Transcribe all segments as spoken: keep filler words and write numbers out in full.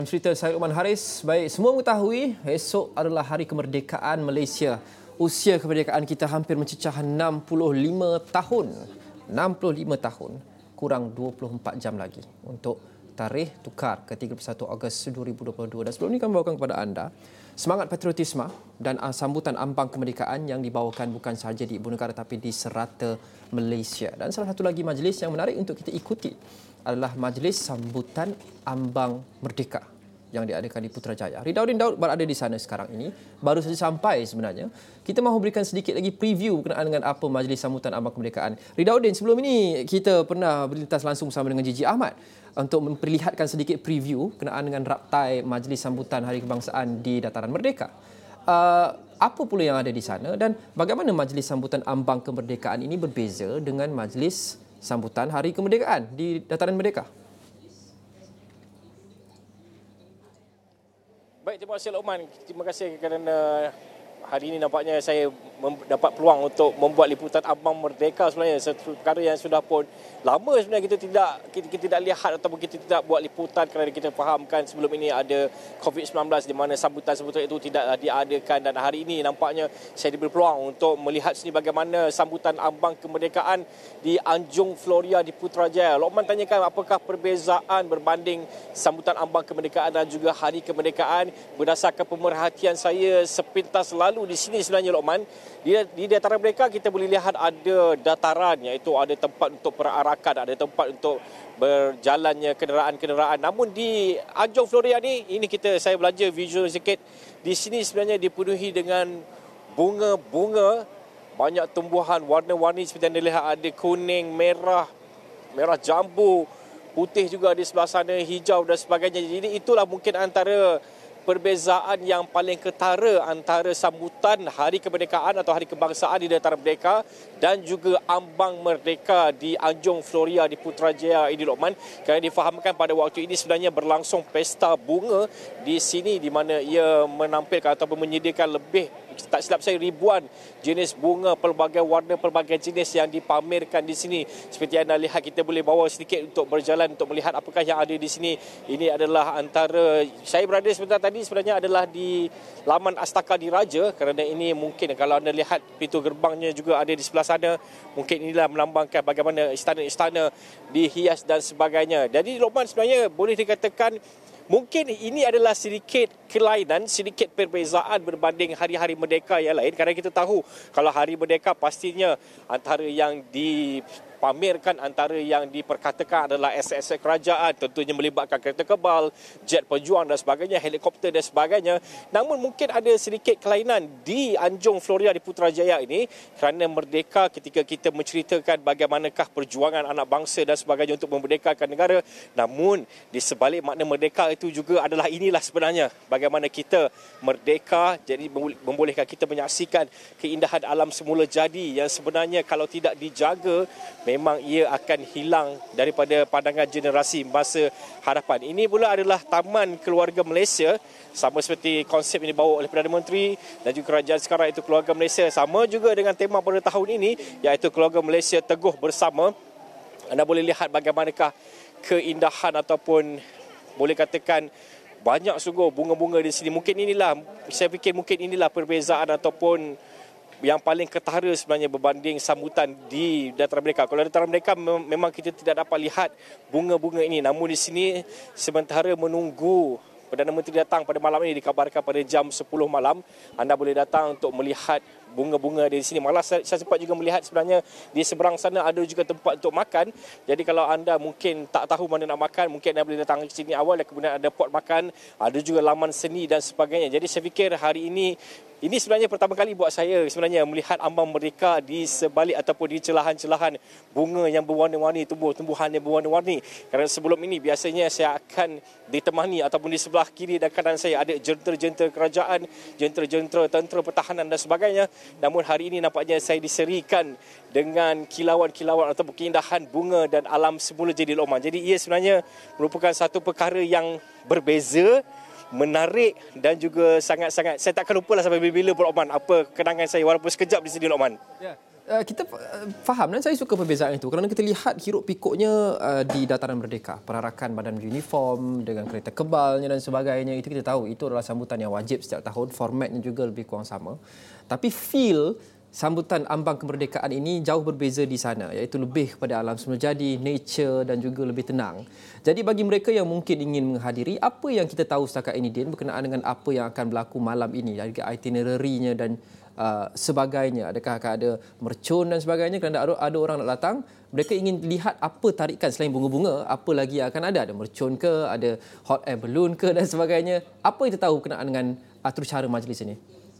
Dalam cerita saya Luqman Haris, baik semua mengetahui esok adalah hari kemerdekaan Malaysia. Usia kemerdekaan kita hampir mencecah enam puluh lima tahun. enam puluh lima tahun, kurang dua puluh empat jam lagi untuk tarikh tukar ke tiga puluh satu Ogos dua ribu dua puluh dua. Dan sebelum ini kami bawakan kepada anda semangat patriotisme dan sambutan ambang kemerdekaan yang dibawakan bukan sahaja di Ibu Negara tapi di serata Malaysia. Dan salah satu lagi majlis yang menarik untuk kita ikuti adalah majlis sambutan ambang merdeka yang diadakan di Putrajaya. Ridauddin Daud berada di sana sekarang ini, baru saja sampai sebenarnya. Kita mahu berikan sedikit lagi preview berkenaan dengan apa majlis sambutan ambang kemerdekaan. Ridauddin, sebelum ini kita pernah berlintas langsung bersama dengan Gigi Ahmad untuk memperlihatkan sedikit preview berkenaan dengan raptai majlis sambutan Hari Kebangsaan di Dataran Merdeka. Uh, apa pula yang ada di sana dan bagaimana majlis sambutan ambang kemerdekaan ini berbeza dengan majlis sambutan Hari Kemerdekaan di Dataran Merdeka? Baik, terima kasih Luqman. Terima kasih kerana hari ini nampaknya saya dapat peluang untuk membuat liputan ambang merdeka. Sebenarnya satu perkara yang sudah pun lama sebenarnya kita tidak kita, kita tidak lihat ataupun kita tidak buat liputan kerana kita fahamkan sebelum ini ada covid sembilan belas di mana sambutan-sambutan itu tidak diadakan, dan hari ini nampaknya saya diberi peluang untuk melihat sini bagaimana sambutan ambang kemerdekaan di Anjung Floria di Putrajaya. Luqman tanyakan apakah perbezaan berbanding sambutan ambang kemerdekaan dan juga Hari Kemerdekaan. Berdasarkan pemerhatian saya sepintas lalu di sini sebenarnya Luqman, di, di dataran mereka kita boleh lihat ada dataran, iaitu ada tempat untuk perarakan, ada tempat untuk berjalannya kenderaan-kenderaan. Namun di Anjung Floria ni, ini kita saya belajar visual sikit. Di sini sebenarnya dipenuhi dengan bunga-bunga, banyak tumbuhan warna-warni seperti yang dilihat, ada kuning, merah, merah jambu, putih juga di sebelah sana, hijau dan sebagainya. Jadi itulah mungkin antara perbezaan yang paling ketara antara sambutan Hari Kemerdekaan atau Hari Kebangsaan di Dataran Merdeka dan juga ambang merdeka di Anjung Floria di Putrajaya ini Luqman. Kerana difahamkan pada waktu ini sebenarnya berlangsung pesta bunga di sini di mana ia menampilkan ataupun menyediakan lebih, tak silap saya, ribuan jenis bunga pelbagai warna, pelbagai jenis yang dipamerkan di sini. Seperti anda lihat, kita boleh bawa sedikit untuk berjalan untuk melihat apakah yang ada di sini. Ini adalah antara, saya berada sebentar tadi sebenarnya adalah di laman Astaka Diraja, kerana ini mungkin kalau anda lihat pintu gerbangnya juga ada di sebelah sana. Mungkin inilah melambangkan bagaimana istana-istana dihias dan sebagainya. Jadi Luqman, sebenarnya boleh dikatakan mungkin ini adalah sedikit kelainan, sedikit perbezaan berbanding hari-hari merdeka yang lain. Kerana kita tahu kalau Hari Merdeka pastinya antara yang dipamerkan, antara yang diperkatakan adalah aset-aset kerajaan, tentunya melibatkan kereta kebal, jet pejuang dan sebagainya, helikopter dan sebagainya. Namun mungkin ada sedikit kelainan di Anjung Floria di Putrajaya ini kerana merdeka ketika kita menceritakan bagaimanakah perjuangan anak bangsa dan sebagainya untuk memerdekakan negara. Namun di sebalik makna merdeka itu juga adalah inilah sebenarnya bagaimana kita merdeka, jadi membolehkan kita menyaksikan keindahan alam semula jadi yang sebenarnya kalau tidak dijaga memang ia akan hilang daripada pandangan generasi masa hadapan. Ini pula adalah Taman Keluarga Malaysia, sama seperti konsep yang dibawa oleh Perdana Menteri dan juga kerajaan sekarang, iaitu Keluarga Malaysia. Sama juga dengan tema pada tahun ini, iaitu Keluarga Malaysia Teguh Bersama. Anda boleh lihat bagaimanakah keindahan ataupun boleh katakan banyak sungguh bunga-bunga di sini. Mungkin inilah, saya fikir mungkin inilah perbezaan ataupun yang paling ketara sebenarnya berbanding sambutan di Dataran Merdeka. Kalau Dataran Merdeka memang kita tidak dapat lihat bunga-bunga ini. Namun di sini sementara menunggu Perdana Menteri datang pada malam ini, dikabarkan pada jam sepuluh malam, anda boleh datang untuk melihat bunga-bunga di sini. Malah saya, saya sempat juga melihat sebenarnya di seberang sana ada juga tempat untuk makan. Jadi kalau anda mungkin tak tahu mana nak makan, mungkin anda boleh datang ke sini awal dan kemudian ada pot makan, ada juga laman seni dan sebagainya. Jadi saya fikir hari ini Ini sebenarnya pertama kali buat saya sebenarnya melihat ambang merdeka di sebalik ataupun di celahan-celahan bunga yang berwarna-warni, tumbuh-tumbuhan yang berwarna-warni. Kerana sebelum ini biasanya saya akan ditemani ataupun di sebelah kiri dan kanan saya ada jentera-jentera kerajaan, jentera-jentera tentera pertahanan dan sebagainya. Namun hari ini nampaknya saya diserikan dengan kilauan-kilauan ataupun keindahan bunga dan alam semula jadi Luqman. Jadi ia sebenarnya merupakan satu perkara yang berbeza, menarik dan juga sangat-sangat, saya takkan lupa lah sampai bila-bila Luqman apa kenangan saya walaupun sekejap di sini Luqman. Ya. Uh, kita uh, faham dan saya suka perbezaan itu kerana kita lihat hiruk pikuknya uh, di Dataran Merdeka, perarakan badan uniform dengan kereta kebalnya dan sebagainya, itu kita tahu itu adalah sambutan yang wajib setiap tahun, formatnya juga lebih kurang sama. Tapi feel sambutan ambang kemerdekaan ini jauh berbeza di sana, iaitu lebih kepada alam semula jadi, nature dan juga lebih tenang. Jadi bagi mereka yang mungkin ingin menghadiri, apa yang kita tahu setakat ini Din berkenaan dengan apa yang akan berlaku malam ini, dari itinerary-nya dan Uh, sebagainya, adakah akan ada mercun dan sebagainya, kerana ada, ada orang nak datang, mereka ingin lihat apa tarikan selain bunga-bunga, apa lagi yang akan ada, ada mercun ke, ada hot air balloon ke dan sebagainya. Apa yang kita tahu berkenaan dengan atur cara majlis ini?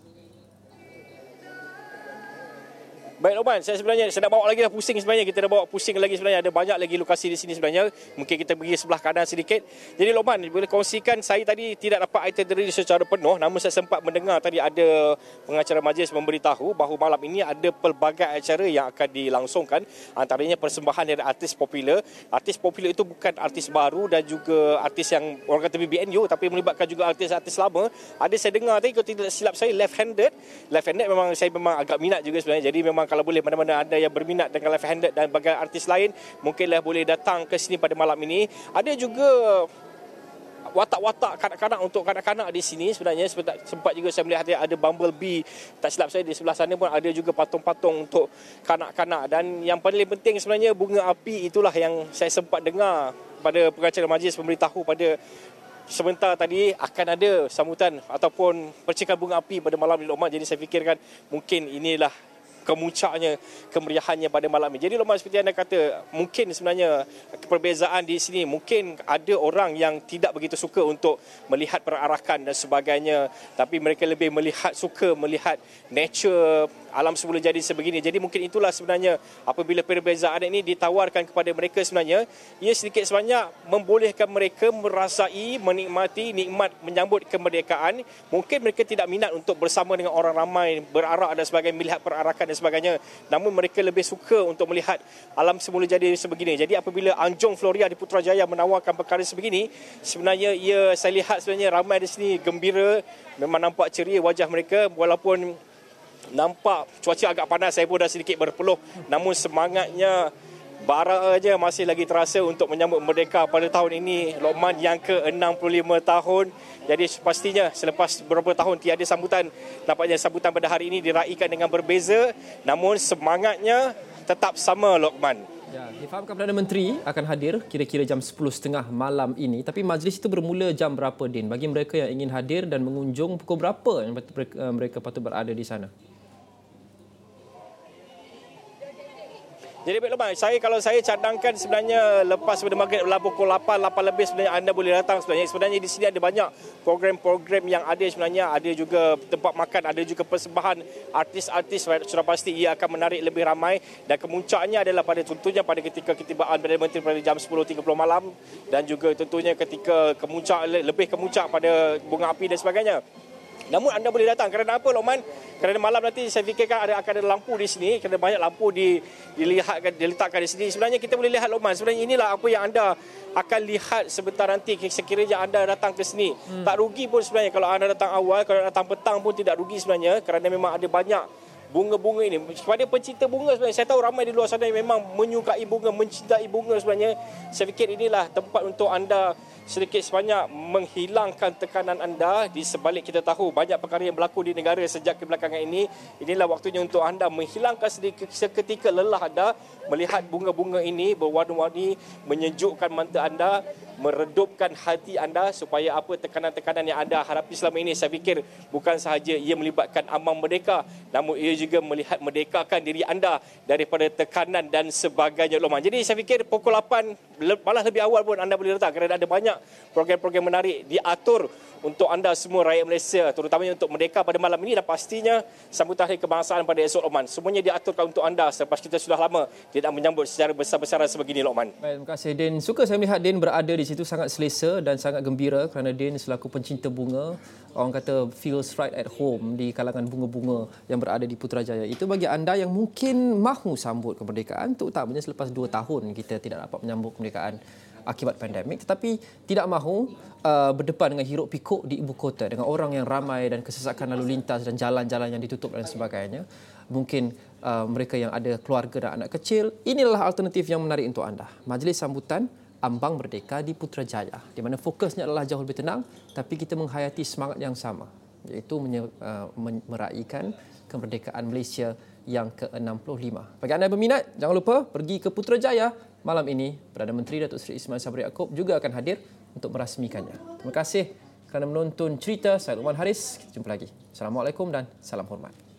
Baik Lokman, saya sebenarnya saya nak bawa lagi dah pusing sebenarnya. Kita dah bawa pusing lagi sebenarnya. Ada banyak lagi lokasi di sini sebenarnya. Mungkin kita pergi sebelah kanan sedikit. Jadi Lokman, boleh kongsikan, saya tadi tidak dapat itinerary secara penuh, namun saya sempat mendengar tadi ada pengacara majlis memberitahu bahawa malam ini ada pelbagai acara yang akan dilangsungkan. Antaranya persembahan dari artis popular. Artis popular itu bukan artis baru dan juga artis yang orang kata B B N U, tapi melibatkan juga artis-artis lama. Ada saya dengar tadi, kalau tidak silap saya, left-handed. Left-handed memang saya memang agak minat juga sebenarnya. Jadi memang kalau boleh mana-mana anda yang berminat dengan left-handed dan bagai artis lain, mungkinlah boleh datang ke sini pada malam ini. Ada juga watak-watak kanak-kanak untuk kanak-kanak di sini sebenarnya. Sempat juga saya melihat ada bumblebee, tak silap saya di sebelah sana pun ada juga patung-patung untuk kanak-kanak. Dan yang paling penting sebenarnya bunga api, itulah yang saya sempat dengar pada pengacara majlis memberitahu pada sebentar tadi akan ada sambutan ataupun percikan bunga api pada malam ini Lokman. Jadi saya fikirkan mungkin inilah kemuncaknya, kemeriahannya pada malam ini. Jadi Lokman, seperti anda kata, mungkin sebenarnya perbezaan di sini, mungkin ada orang yang tidak begitu suka untuk melihat perarakan dan sebagainya, tapi mereka lebih melihat, suka melihat nature, alam semula jadi sebegini. Jadi mungkin itulah sebenarnya apabila perbezaan ini ditawarkan kepada mereka, sebenarnya ia sedikit sebanyak membolehkan mereka merasai, menikmati nikmat menyambut kemerdekaan. Mungkin mereka tidak minat untuk bersama dengan orang ramai, berarak dan sebagainya, melihat perarakan dan sebagainya, namun mereka lebih suka untuk melihat alam semula jadi sebegini. Jadi apabila Anjong Floria di Putrajaya menawarkan perkara sebegini, sebenarnya ia, saya lihat sebenarnya ramai di sini gembira, memang nampak ceria wajah mereka, walaupun nampak cuaca agak panas, saya pun dah sedikit berpeluh, namun semangatnya bara aja masih lagi terasa untuk menyambut merdeka pada tahun ini Lokman, yang ke enam puluh lima tahun. Jadi pastinya selepas beberapa tahun tiada sambutan, nampaknya sambutan pada hari ini diraikan dengan berbeza, namun semangatnya tetap sama Lokman. Ya, difahamkan Perdana Menteri akan hadir kira-kira jam sepuluh tiga puluh malam ini, tapi majlis itu bermula jam berapa Din? Bagi mereka yang ingin hadir dan mengunjung, pukul berapa yang mereka patut berada di sana? Jadi baik Lokman, saya kalau saya cadangkan sebenarnya lepas pada maghrib dalam pukul lapan, lapan lebih sebenarnya anda boleh datang sebenarnya. Sebenarnya di sini ada banyak program-program yang ada sebenarnya. Ada juga tempat makan, ada juga persembahan artis-artis, sudah pasti ia akan menarik lebih ramai. Dan kemuncaknya adalah pada tentunya pada ketika ketibaan Perdana Menteri pada jam sepuluh tiga puluh malam. Dan juga tentunya ketika kemuncak, lebih kemuncak pada bunga api dan sebagainya. Namun anda boleh datang kerana apa Lokman? Kerana malam nanti saya fikirkan ada akan ada lampu di sini, kerana banyak lampu di dilihatkan diletakkan di sini. Sebenarnya kita boleh lihat Lokman, sebenarnya inilah apa yang anda akan lihat sebentar nanti sekiranya anda datang ke sini. Hmm. Tak rugi pun sebenarnya kalau anda datang awal, kalau datang petang pun tidak rugi sebenarnya, kerana memang ada banyak bunga-bunga ini. Kepada pencinta bunga sebenarnya, saya tahu ramai di luar sana yang memang menyukai bunga, mencintai bunga sebenarnya. Saya fikir inilah tempat untuk anda sedikit sebanyak menghilangkan tekanan anda. Di sebalik kita tahu banyak perkara yang berlaku di negara sejak kebelakangan ini, inilah waktunya untuk anda menghilangkan sedikit seketika lelah anda melihat bunga-bunga ini berwarna-warni, menyejukkan mata anda, meredupkan hati anda, supaya apa tekanan-tekanan yang anda hadapi selama ini, saya fikir bukan sahaja ia melibatkan ambang merdeka, namun ia juga melihat merdekakan diri anda daripada tekanan dan sebagainya Lokman. Jadi saya fikir pukul lapan, malah lebih awal pun anda boleh datang, kerana ada banyak program-program menarik diatur untuk anda semua rakyat Malaysia, terutamanya untuk merdeka pada malam ini, dan pastinya sambutan Hari Kebangsaan pada esok Lokman. Semuanya diaturkan untuk anda selepas kita sudah lama tidak menyambut secara besar-besaran sebegini Lokman. Baik, terima kasih Din. Suka saya melihat Din berada di situ sangat selesa dan sangat gembira, kerana Din selaku pencinta bunga, orang kata feels right at home di kalangan bunga-bunga yang berada di Putrajaya. Itu bagi anda yang mungkin mahu sambut kemerdekaan, terutamanya selepas dua tahun kita tidak dapat menyambut kemerdekaan akibat pandemik, tetapi tidak mahu uh, berdepan dengan hiruk pikuk di ibu kota dengan orang yang ramai dan kesesakan lalu lintas dan jalan-jalan yang ditutup dan sebagainya. Mungkin uh, mereka yang ada keluarga dan anak kecil, inilah alternatif yang menarik untuk anda. Majlis sambutan Ambang Merdeka di Putrajaya, di mana fokusnya adalah jauh lebih tenang, tapi kita menghayati semangat yang sama, iaitu menye, uh, meraihkan kemerdekaan Malaysia yang ke enam puluh lima. Bagi anda yang berminat, jangan lupa pergi ke Putrajaya. Malam ini, Perdana Menteri Datuk Seri Ismail Sabri Yaakob juga akan hadir untuk merasmikannya. Terima kasih kerana menonton cerita. Saya Luqman Haris. Kita jumpa lagi. Assalamualaikum dan salam hormat.